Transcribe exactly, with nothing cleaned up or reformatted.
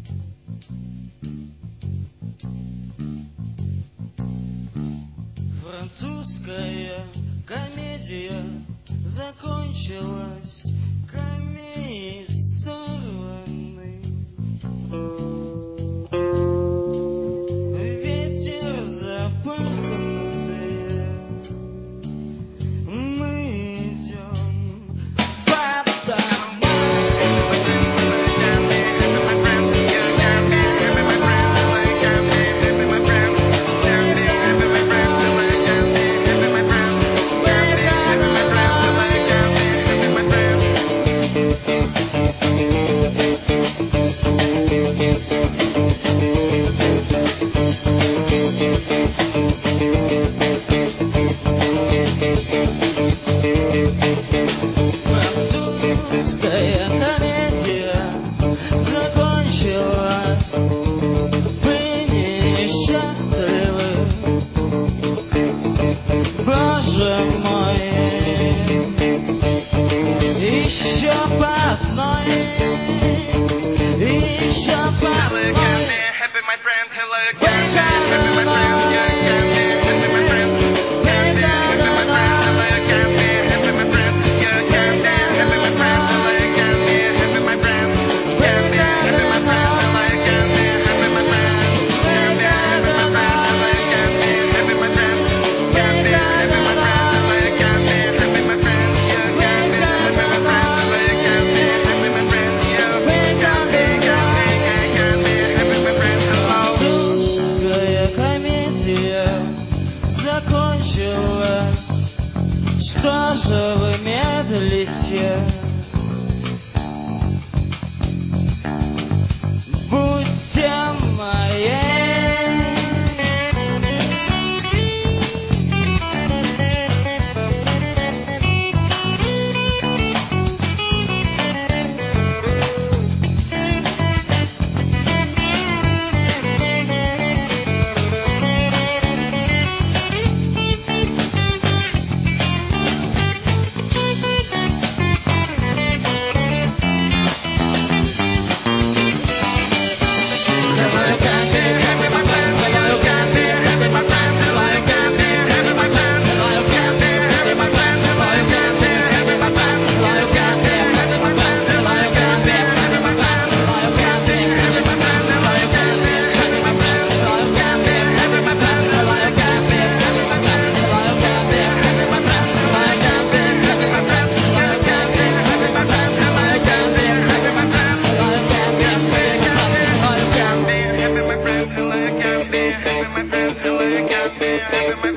Французская комедия закончилась, камень сорванный. Ветер запаханный. Мы идем по Французская комедия закончилась. Мы несчастливы. Боже мой, еще по одной, еще по одной. Happy my friend, hello candy. Happy my friend, yeah candy. Happy my friend, candy. Happy my friend, hello candy. Happy my friend, yeah candy. Happy my friend, hello candy. Happy my friend, candy. Happy my friend, hello candy. Happy my friend, candy. Happy my friend, hello candy. Happy my friend, candy. Happy my friend, hello candy. Happy my friend, yeah candy. Happy my friend, hello candy. Happy my friend, yeah candy. Candy, candy. Happy my friend, hello. Французская комедия закончилась. Что же вы медлите? Будьте моей. Happy my friend, hello, candy. Happy my friend, hello, candy. Happy my